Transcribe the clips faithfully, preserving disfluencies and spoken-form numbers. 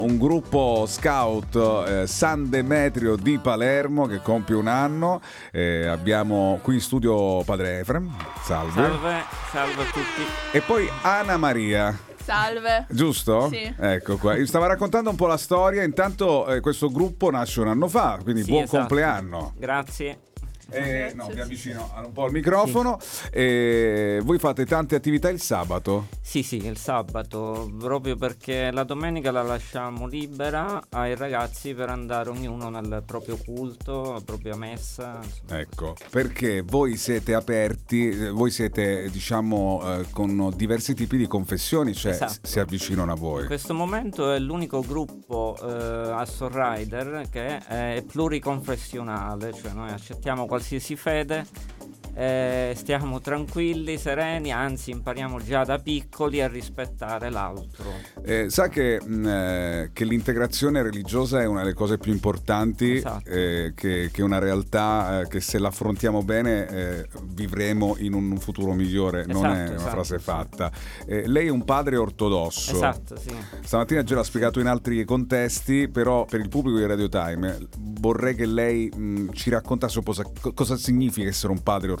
Un gruppo scout eh, San Demetrio di Palermo che compie un anno. Eh, abbiamo qui in studio Padre Efrem. Salve. Salve, salve a tutti. E poi Anna Maria. Salve. Giusto? Sì. Ecco qua. Io stavo raccontando un po' la storia. Intanto eh, questo gruppo nasce un anno fa, quindi Sì, buon esatto. compleanno. Grazie. Eh, no, mi avvicino un po' al microfono. Sì. Eh, voi fate tante attività il sabato? Sì, sì, il sabato, proprio perché la domenica la lasciamo libera ai ragazzi per andare ognuno nel proprio culto, la propria messa. Insomma. Ecco, perché voi siete aperti, voi siete, diciamo, eh, con diversi tipi di confessioni, cioè Esatto. si avvicinano a voi. In questo momento è l'unico gruppo eh, a Sorrider che è pluriconfessionale, cioè noi accettiamo qualsiasi fede. Eh, stiamo tranquilli, sereni, anzi impariamo già da piccoli a rispettare l'altro. Eh, sa che, mh, eh, che l'integrazione religiosa è una delle cose più importanti, Esatto. eh, che, che è una realtà eh, che se l'affrontiamo bene eh, vivremo in un futuro migliore, Esatto, non è una esatto, frase sì. fatta. Eh, lei è un padre ortodosso. Esatto, sì. Stamattina già l'ha spiegato in altri contesti, però per il pubblico di Radio Time vorrei che lei mh, ci raccontasse un po' cosa, cosa significa essere un padre ortodosso.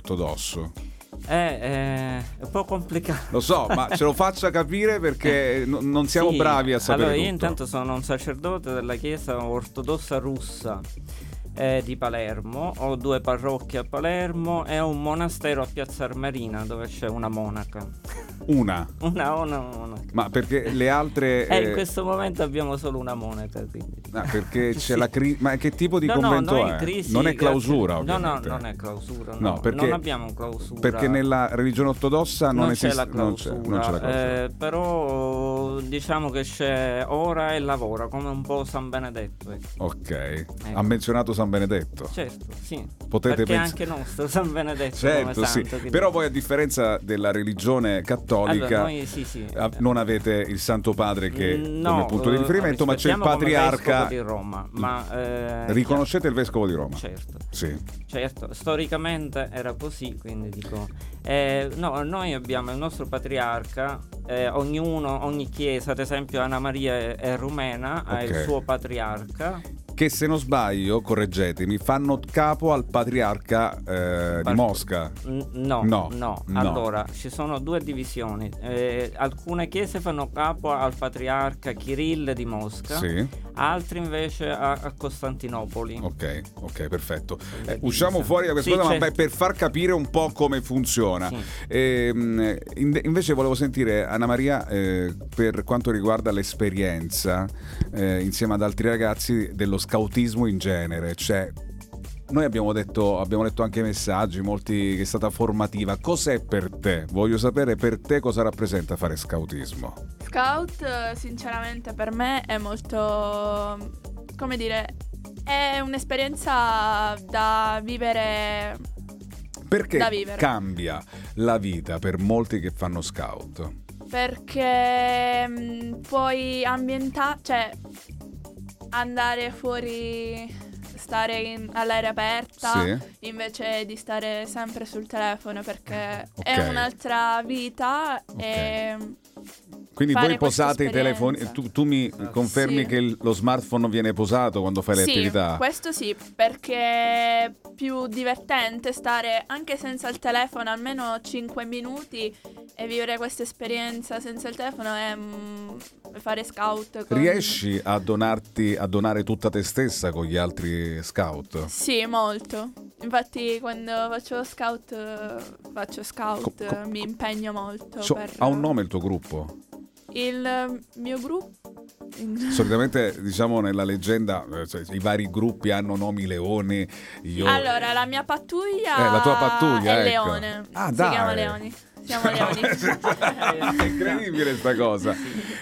È, è un po' complicato. Lo so, ma ce lo faccia capire perché n- non siamo Sì, bravi a sapere allora, io tutto. intanto sono un sacerdote della chiesa ortodossa russa eh, di Palermo. Ho due parrocchie a Palermo e ho un monastero a Piazza Armerina dove c'è una monaca. Una. Una, una monaca. Ma perché le altre... E eh, in questo momento abbiamo solo una monaca, quindi. ah, perché c'è Sì. la crisi... Ma che tipo di No, convento no, noi è? crisi, non è clausura, grazie. No, no, ovviamente. non è clausura. No, No, perché- non abbiamo clausura. Perché nella religione ortodossa non, non esiste... c'è la non c'è, clausura, non c'è la clausura. eh, però diciamo che c'è ora e lavora, come un po' San Benedetto. Ecco. Ok. Ha menzionato San Benedetto. Certo, sì. Potete perché è pens- anche nostro San Benedetto Certo, come sì. santo. quindi- Però voi, a differenza della religione cattolica, Allora, noi sì, sì. ah, non avete il Santo Padre che No, come punto di eh, riferimento, ma c'è il rispettiamo come patriarca. vescovo di Roma, ma eh, Riconoscete il vescovo di Roma? Certo. Sì. Certo, storicamente era così, quindi dico eh, no, noi abbiamo il nostro patriarca, eh, ognuno, ogni chiesa, ad esempio Anna Maria è, è rumena, ha Ok. il suo patriarca. Che, se non sbaglio, correggetemi, fanno capo al patriarca eh, di Par- Mosca. N- no, No, no, no. Allora, ci sono due divisioni. Eh, alcune chiese fanno capo al patriarca Kirill di Mosca, Sì. altri invece a, a Costantinopoli. Ok, ok, perfetto. Eh, Divisa. usciamo fuori da questa Sì, cosa, ma certo. beh, per far capire un po' come funziona. Sì. Ehm, in- invece volevo sentire Anna Maria eh, per quanto riguarda l'esperienza eh, insieme ad altri ragazzi dello scautismo in genere, cioè noi abbiamo detto, abbiamo letto anche messaggi, molti, che è stata formativa. Cos'è per te? Voglio sapere per te cosa rappresenta fare scautismo. Scout, eh, sinceramente, per me è molto, come dire, è un'esperienza da vivere. Perché Da vivere. cambia la vita per molti che fanno scout? Perché mh, puoi ambientare, cioè andare fuori, stare in- all'aria aperta, Sì. invece di stare sempre sul telefono, perché Ok. è un'altra vita e Quindi fare voi posate i questa telefoni, esperienza. tu, tu mi confermi Sì. che il- lo smartphone viene posato quando fai le sì, attività? questo sì, perché è più divertente stare anche senza il telefono almeno cinque minuti e vivere questa esperienza senza il telefono e mm, fare scout con... Riesci a donarti, a donare tutta te stessa con gli altri scout? Sì, molto. Infatti quando faccio lo scout eh, faccio scout, Co- co- mi impegno molto So- per... ha un nome il tuo gruppo? Il eh, mio gruppo... Solitamente, diciamo, nella leggenda eh, cioè, i vari gruppi hanno nomi leoni. Io... Allora, la mia pattuglia, Eh, la tua pattuglia, è ecco. Leone. Ah, si dai. chiama Leoni. Siamo leoni. È incredibile sta cosa.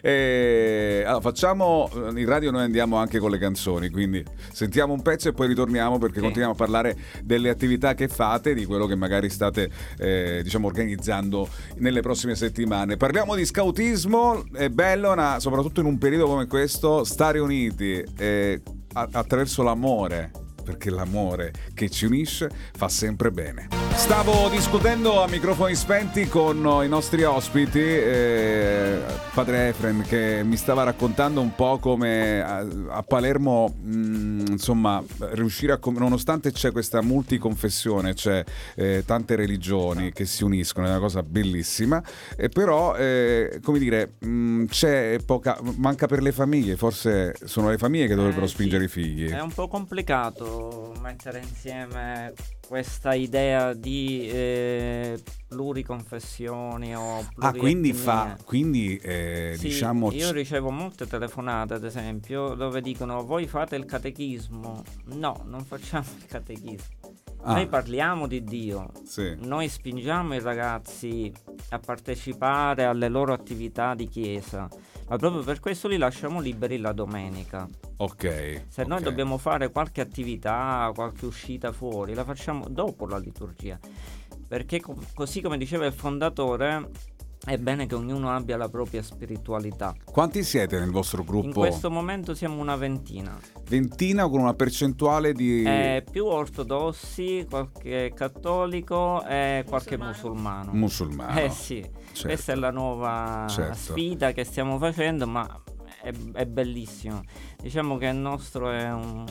E, allora, facciamo in radio, noi andiamo anche con le canzoni, quindi sentiamo un pezzo e poi ritorniamo, perché Sì. continuiamo a parlare delle attività che fate, di quello che magari state eh, diciamo organizzando nelle prossime settimane. Parliamo di scautismo, è bello una, soprattutto in un periodo come questo, stare uniti eh, a- attraverso l'amore, perché l'amore che ci unisce fa sempre bene. Stavo discutendo a microfoni spenti con i nostri ospiti, eh, padre Efrem, che mi stava raccontando un po' come a, a Palermo, mh, insomma, riuscire a, nonostante c'è questa multiconfessione, c'è eh, tante religioni che si uniscono, è una cosa bellissima, e però, eh, come dire, mh, c'è poca, manca per le famiglie, forse sono le famiglie che dovrebbero Eh, spingere sì. i figli. È un po' complicato mettere insieme questa idea di eh, pluriconfessioni o Ah, quindi fa, plurietnie. quindi eh, Sì, diciamo... io ricevo molte telefonate, ad esempio, dove dicono: voi fate il catechismo? No, non facciamo il catechismo. Ah. Noi parliamo di Dio, Sì. noi spingiamo i ragazzi a partecipare alle loro attività di chiesa, ma proprio per questo li lasciamo liberi la domenica. Ok. Se noi ok. dobbiamo fare qualche attività, qualche uscita fuori, la facciamo dopo la liturgia, perché co- così come diceva il fondatore, è bene che ognuno abbia la propria spiritualità. Quanti siete nel vostro gruppo? In questo momento siamo una ventina, Ventina, con una percentuale di... eh, più ortodossi, qualche cattolico e qualche Musulmano. musulmano. musulmano. Eh sì, Certo. questa è la nuova Certo. sfida che stiamo facendo, ma è, è bellissimo. Diciamo che il nostro è un,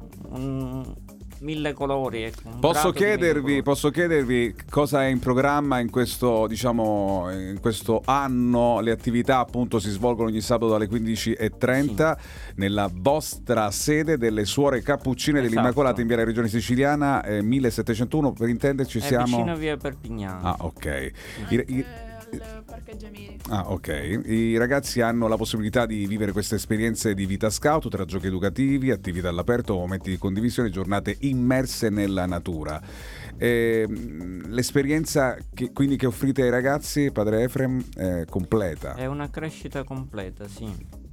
un mille colori. Ecco, un Posso prato di mille chiedervi, colori. posso chiedervi cosa è in programma in questo, diciamo, in questo anno? Le attività appunto si svolgono ogni sabato alle quindici e trenta nella vostra sede delle Suore Cappuccine Esatto. dell'Immacolata in via della Regione Siciliana, eh, millesettecentouno, per intenderci È siamo... vicino a via Perpignano. Ah, ok. I- Anche i- al Parcheggio Emili. Ah, ok. I ragazzi hanno la possibilità di vivere queste esperienze di vita scout tra giochi educativi, attività all'aperto, momenti di condivisione, giornate immerse nella natura. E, mh, l'esperienza che, quindi che offrite ai ragazzi, padre Efrem, è completa. È una crescita completa, sì.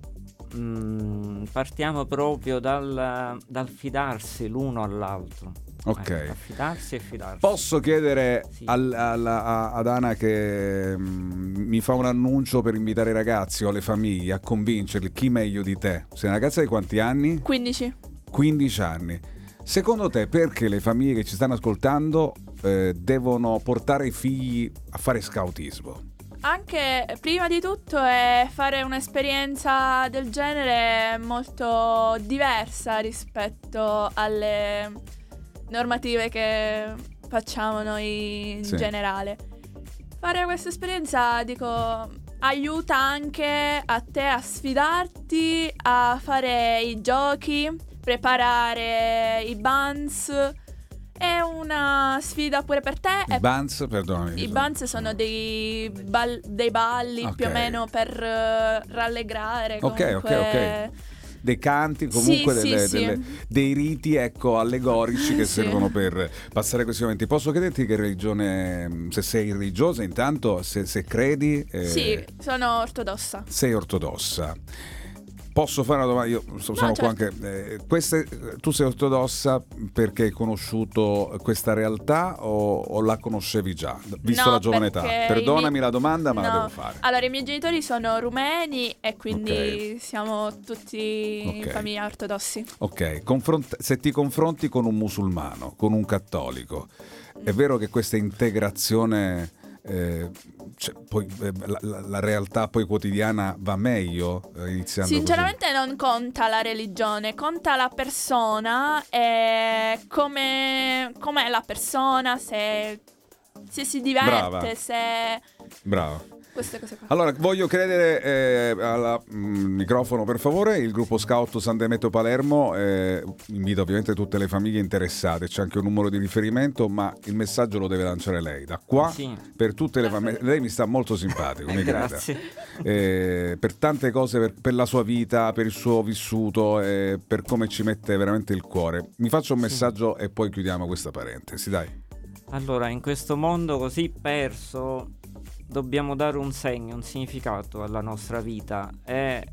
Mm, partiamo proprio dal, dal fidarsi l'uno all'altro. Ok. Ecco, affidarsi e fidarsi. Posso chiedere Sì. al- alla- a- ad Ana che mh, mi fa un annuncio per invitare i ragazzi o le famiglie a convincerli, chi meglio di te? Sei una ragazza di quanti anni? quindici. quindici anni. Secondo te perché le famiglie che ci stanno ascoltando eh, devono portare i figli a fare scautismo? Anche prima di tutto è fare un'esperienza del genere molto diversa rispetto alle normative che facciamo noi in Sì. generale. Fare questa esperienza, dico, aiuta anche a te a sfidarti, a fare i giochi, preparare i buns. È una sfida pure per te. I e Buns, perdonami. I buns sono dei, bal- dei balli Ok. più o meno per eh, rallegrare. Ok, ok, comunque. ok. Dei canti, comunque Sì, delle- sì, delle- sì. dei riti, ecco, allegorici che Sì. servono per passare questi momenti. Posso chiederti che religione, se sei religiosa intanto, se, se credi, eh, Sì, sono ortodossa. sei ortodossa. Posso fare una domanda? Io so- sono qua certo. anche. eh, queste, tu sei ortodossa perché hai conosciuto questa realtà o, o la conoscevi già, visto No, la giovane età? perché Perdonami i miei- la domanda, ma la No. devo fare. Allora, i miei genitori sono rumeni e quindi Ok. siamo tutti Ok. in famiglia ortodossi. Ok, confront- se ti confronti con un musulmano, con un cattolico, è vero che questa integrazione, eh, cioè, poi, eh, la, la- la realtà poi quotidiana va meglio eh, iniziando Sinceramente non conta la religione, conta la persona e come com'è la persona, se, se si diverte, Brava. se così? Bravo. queste cose qua. Allora, voglio credere eh, al microfono, per favore, il gruppo Scout San Demetrio Palermo, eh, invito ovviamente tutte le famiglie interessate, c'è anche un numero di riferimento, ma il messaggio lo deve lanciare lei, da qua, Sì. per tutte le famiglie. Lei mi sta molto simpatico, mi creda. Grazie. Eh, per tante cose, per, per la sua vita, per il suo vissuto, eh, per come ci mette veramente il cuore. Mi faccia un messaggio e poi chiudiamo questa parentesi, dai. Allora, in questo mondo così perso, dobbiamo dare un segno, un significato alla nostra vita, e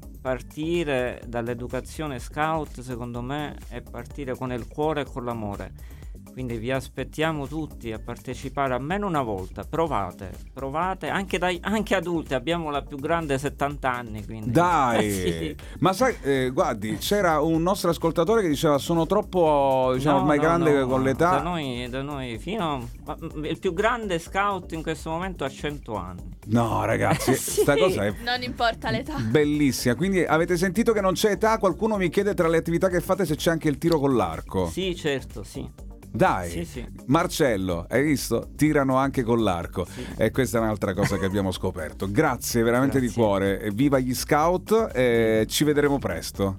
partire dall'educazione scout, secondo me, è partire con il cuore e con l'amore. Quindi vi aspettiamo tutti a partecipare almeno una volta. Provate, provate, anche, dai, anche adulti. Abbiamo la più grande settanta anni. Quindi. Dai, sì. Ma sai, eh, guardi, c'era un nostro ascoltatore che diceva sono troppo, diciamo, No, ormai no, grande no, con l'età. Da noi, da noi fino a, il più grande scout in questo momento ha cento anni. No, ragazzi, Sì. sta cosa è Non importa l'età. bellissima. Quindi avete sentito che non c'è età? Qualcuno mi chiede tra le attività che fate se c'è anche il tiro con l'arco. Sì, certo, sì. Dai, Sì, sì. Marcello, hai visto? Tirano anche con l'arco. Sì. E questa è un'altra cosa che abbiamo scoperto. Grazie veramente Grazie. di cuore. Viva gli scout e ci vedremo presto.